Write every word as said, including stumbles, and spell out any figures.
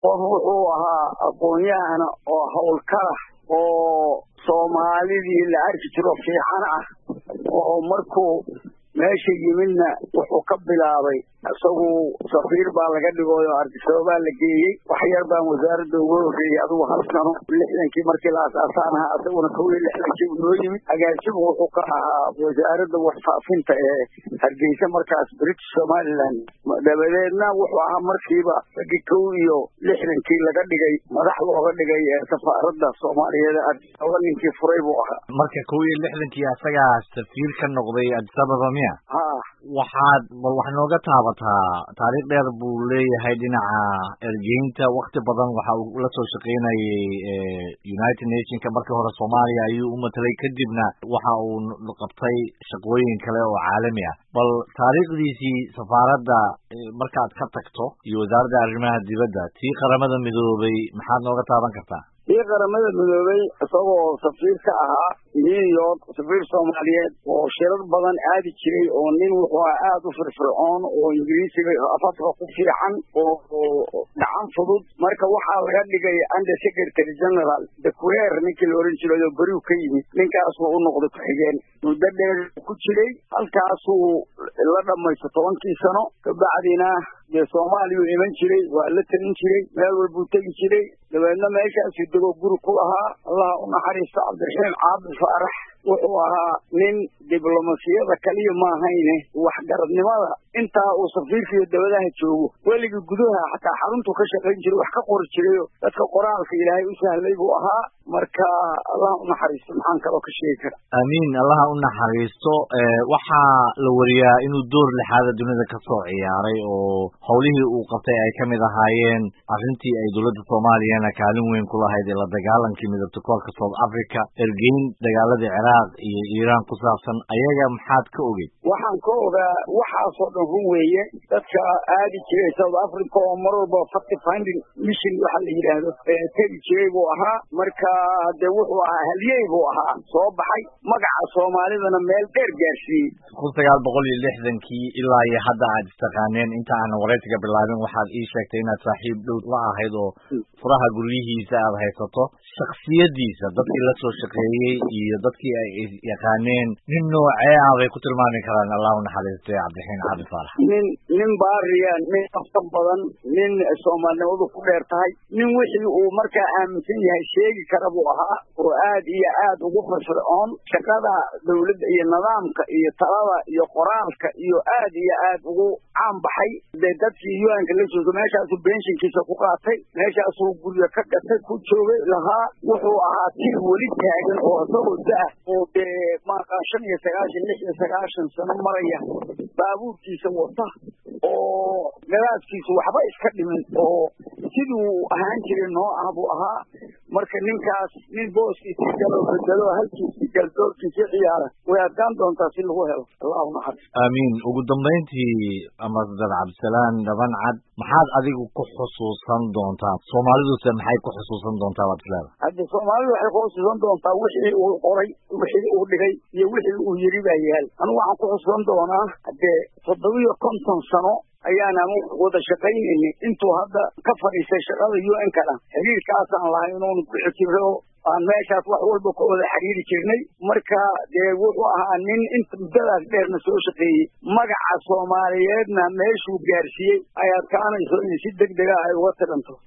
wuxuu ahaa aqoon-yahan oo hawlkar oo Soomaalidii la arki jiro fiican ah oo markuu meesha yimidna wuxuu ka bilaabay isagu safiir baa laga dhigay oo Ardisooba la geeyay wax yar baan wasaaradda ugu horeeyay adigu hal sano lixdankii markii la aasaasay asaguna kow iyo lixdankii uu yimid agaasigu wuxuu ka ahaa wasaaradda warfaafinta ee Hargeysa markaas British Somaliland dabadeedna wuxuu ahaa markiiba kow iyo lixdankii laga dhigay madax looga dhigay safaaradda Soomaaliyeed Ardisooba ninkii furay buu ahaa marka kow iyo lixdankii asaga safiir ka noqday Ardisooba miya ha waxaad bal wax nooga taabataa taariikh dheer buu leeyahay dhinaca ergeynta waqti badan waxa uu la soo shaqeynayay United Nations markii hore Soomaaliya ayuu u matalay kadibna waxa uu qabtay shaqooyin kale oo caalami ah bal taariikhdiisii safaaradda markaad ka tagto iyo wasaaradda arrimaha dibadda tii qaramada midoobay maxaad nooga taaban kartaa tii qaramada midoobay isagoo safiir ka ahaa New York safiir Soomaaliyeed oo shirar badan aadi jiray oo nin wuxuu aad u firfircoon oo Ingiriisiga afafka ku fiican oo gacan fudud marka waxa laga dhigay Under Secretary General de Queer ninkii la oran jiray oo bari ka yimid ninkaas uu noqday ku xigeen muddo dheer ku jiray halkaas uu la dhamaysto tobankii sano kabacdina de Soomaaliya iman jiray waa la talin jiray meel walba tagi jiray dabeedna meeshaas uu guri ku ahaa Allah u naxariisto Cabdiraxiim Caabdi Faarax wuxuu ahaa nin diblomaasiyada kaliya ma ahayne wax garadnimada inta uu safiirkiisa dawladaha joogo weligii gudaha xataa xaruntu ka shaqeyn jiray wax ka qori jiray dadka qoraalka Ilaahay u sahlay buu ahaa marka Allah u naxariisto maxaan kale ka sheegi karaa amiin Allah u naxariisto waxa la wariyaa inuu door lixaad dunida ka soo ciyaaray oo howlihii uu qabtay ay kamid ahaayeen arrintii ay dawladda Soomaaliya kaalin weyn ku lahayd la dagaalankii midabta koorka South Africa ergeyn dagaaladii Ciraaq iyo Iran ku saabsan ayaga maxaad ka ogay waxaan ka ogaa waxa soo dhan run weeye dadka aadi jiray South Africa oo mar walba fact finding mission waxa la yiraahdo ee tagi jiray buu ahaa marka de wuxuu ahaa haliyay buu ahaa soo baxay magaca Soomaalidana meel dheer gaarsiiyay kun sagaal boqol iyo lixdankii ilaa iyo hadda aad istaqaaneen inta aan wareysiga bilaabin waxaad ii sheegtay inaad saaxiib dhow la ahayd oo furaha gurigiisa aad haysato shakhsiyadiisa dadkii la soo shaqeeyay iyo dadkii ay yaqaaneen nin noocee ah bay ku tilmaami karaan Allah u naxariistay Cabdiraxiim Caabdi Faarax nin nin baariya nin aftan badan nin Soomaalnimadu ku dheer tahay nin wixii uu markaa aaminsan yahay sheegi kara buu ahaa oo aad iyo aad ugu firfircoon shaqada dawladda iyo nidaamka iyo talada iyo qoraalka iyo aad iyo aad ugu caan baxay dadkii U N ka la joogo meeshaas uu benshinkiisa ku qaatay meeshaas uu guriga ka gatay ku joogay lahaa wuxuu ahaa tii weli taagan oo asagoo daa oo markaa shan iyo sagaashan lix iyo sagaashan sano maraya baabuurkiisa wata oo garaadkiisa waxba iska dhimin oo siduu ahaan jiray noo ah buu ahaa marka ninkaas nin booskiisa galo bedelo halkiisa galdoorkiisa ciyaara way adkaan doontaa si lagu helo Allah u naxariisto amiin ugu dambeyntii Ambassador Cabdisalaan Dabancad maxaad adigu ku xusuusan doontaa Soomaalidu maxay ku xusuusan doontaa wadaad hadda Soomaalidu waxay ku xusuusan doontaa wixii uu qoray wixii uu dhigay iyo wixii uu yiri baa yaal anigu waxaan ku xusuusan doonaa hadda toddoba iyo konton sano ayaana wada shaqeynay intuu hadda ka fadhiisay shaqada U N kana xiriirkaas aan lahayn inuu ku xiriiro aan meeshaas wax walba ku wada xiriiri jirnay marka dee wuxuu ahaa nin inta muddadaas dheerna soo shaqeeyay magaca Soomaaliyeedna meeshuu gaarsiiyay ayaad kaanayso in si degdeg ah ay uga tiranto